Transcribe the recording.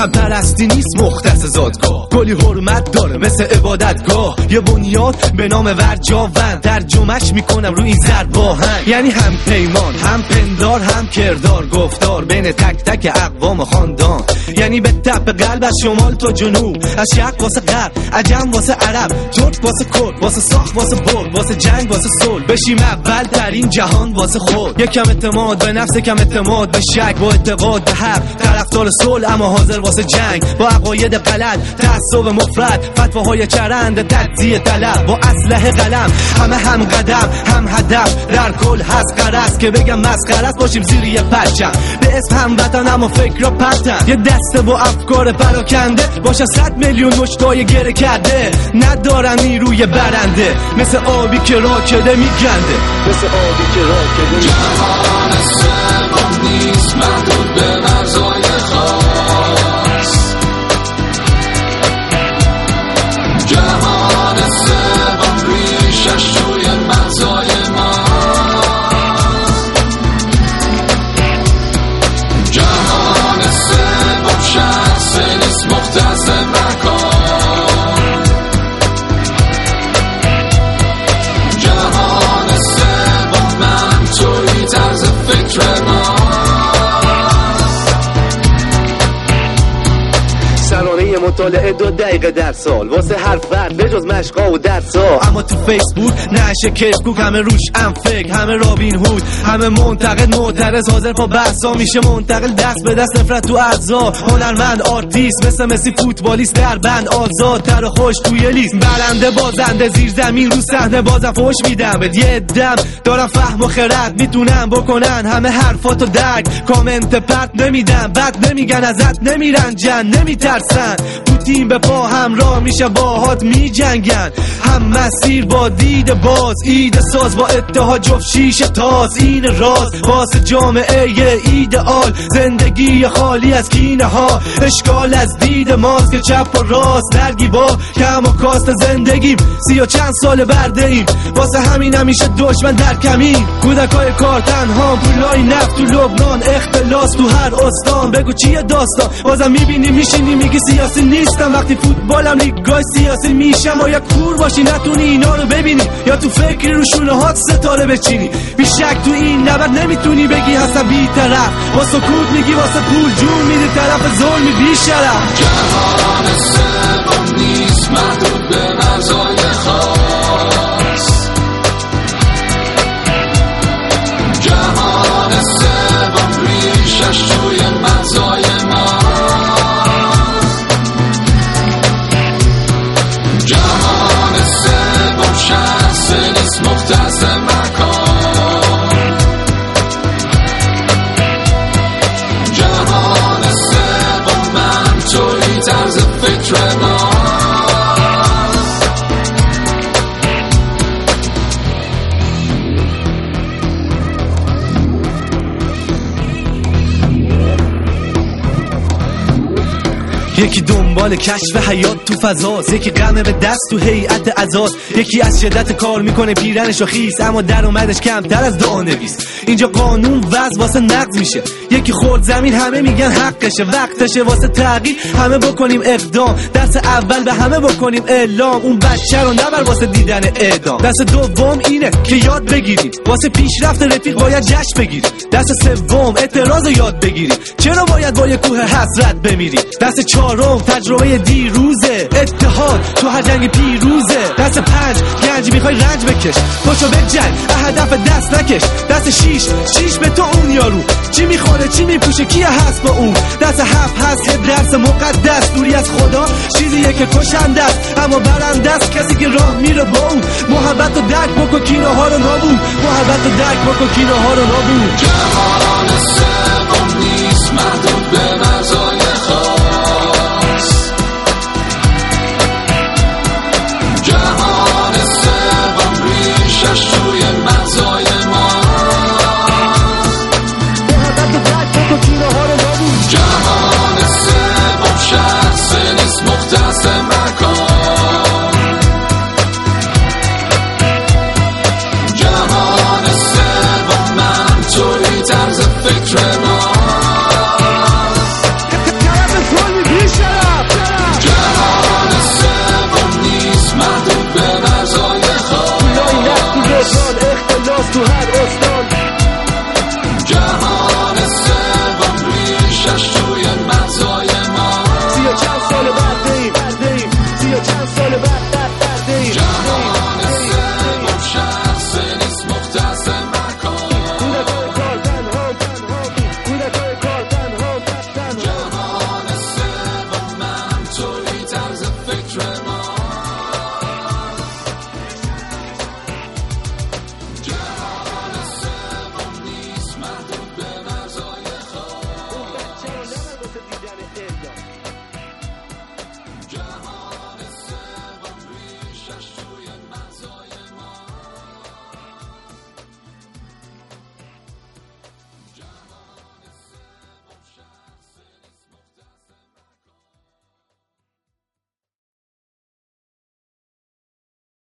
مذهب پرستی نیست مختص زادگاه، کلی حرمت داره مثل عبادتگاه. یه بنیاد به نام ورجاوند، ترجمهش میکنم روی این ضرب آهنگ. یعنی هم پیمان، هم پندار، هم کردار گفتار بین تک تک اقوام خاندان. یعنی به تپ قلب از شمال تا جنوب، از شرق واسه غرب، عجم واسه عرب، ترک واسه کرد، واسه ساخت واسه برد، واسه جنگ واسه صلح، بشیم اول در این جهان واسه خود. یکم اعتماد به نفس، کم اعتماد به شک، با اعتقاد به حق، طرفدار صلح اما حاضر واسه جنگ، با عقاید غلط، تعصب مفرط، فتواهای چرند، تجزیه طلب، با اسلحه قلم، همه هم قدم، هم هدف، در کل هست قرص که بگم مسخره است باشیم زیر یه پرچم، به اسم هموطن اما فکر را پرتن. یه دسته با افکار پراکنده باشن 100 میلیون مشتای گره کرده، ندارن نیروی برنده، مثل آبی که راکده میگنده، مثل آبی که راکده. جهان سوم نیست محدود به مرزهای خاص، جهان سوم ریشش روی مرزهای ماست، جهان سوم شخص نیست مختص مکان، جهان سوم من توی طرز فکر ما. سرانه مطالعه 2 دقیقه در سال واسه هر فرد بجز مشقا و درسا. اما تو فیسبوک نشه کشکوک، همه روش ام فکر، همه رابین هود، همه منتقد معترض، حاضر با بحثا میشه منتقل، دست به دست نفرت تو اعضا. هنرمند آرتیست مثل مسی، فوتبالیست در بند آزاد، تر و خوش توی لیست، برنده بازنده زیر زمین رو صحنه بازم فوش میدم به یه دم، دارم فهم و خرد میتونم بکنن همه حرفاتو درک، کامنت پرت نمیدن، بد نمیگن ازت نمیرنجن، نمیترسن، پوتین به پا همراه میشه باهات میجنگن، هم مسیر با دید باز، ایده ساز با اتحاد جفت شیشه تاز، این راز واسه جامعه ایدئال، زندگی خالی از کینه ها، اشکال از دید ماست که چپ و راست درگی با کم و کاست زندگیم، 30 و چند سال برده ایم، واسه همین همیشه دشمن در کمین، کودکای کار تنها، پولای نفت تو لبنان، اختلاس تو هر استان، بگو چیه داستان، بازم میبینی میشینی میگی سیاسی نیستم، وقتی فوتبالم لیگای سیاسی میشم، و یا کور باشی نتونی اینا رو ببینی، یا تو فکری رو شونه هات ستاره بچینی، بی شک تو این نبرد نمیتونی بگی هستم بی طرف، با سکوت میگی واسه پول جون میدی طرف ظلمی بی شرف. جهان سوم نیست محدود به مرزهای خاص، جهان سوم ریشش توی مرزهای ماست، جهان سوم شخص نیست مختص مکان، جهان سوم من توی طرز فکر ما. یکی دنبال کشف حیات تو فضاست، یکی غم به دست تو هیئت عزاست، یکی از شدت کار میکنه پیرنشو خیس، اما درآمدش کمتر از دعا نویس. اینجا قانون وضع واسه نقض میشه، یکی خورد زمین همه میگن حقشه، وقتشه واسه تغییر همه بکنیم اقدام، درس اول به همه بکنیم اعلام، اون بچه رو نبر واسه دیدن اعدام. دست دوم اینه که یاد بگیریم واسه پیشرفت رفیق باید جشن بگیریم، دست سوم اعتراض رو یاد بگیریم، چرا باید با یه کوه حسرت بمیریم، دست چهارم تجربه دیروزه، اتحاد تو هر جنگ پیروزه، دست 5 گنج میخوای رنج بکش، پاشو به جنگ هدف دست نکش، دست 6 به تو اون یارو چی میخوره چی میپوشه کیه هست با اون، دست 7 هست که درس مقدس، دوری از خدا چیزیه که کشنده است اما برنده است کسی که راه میره با اون، محبت رو درک بکن کینه ها رو نابود، محبت رو درک بکن کینه ها رو نابود. جهان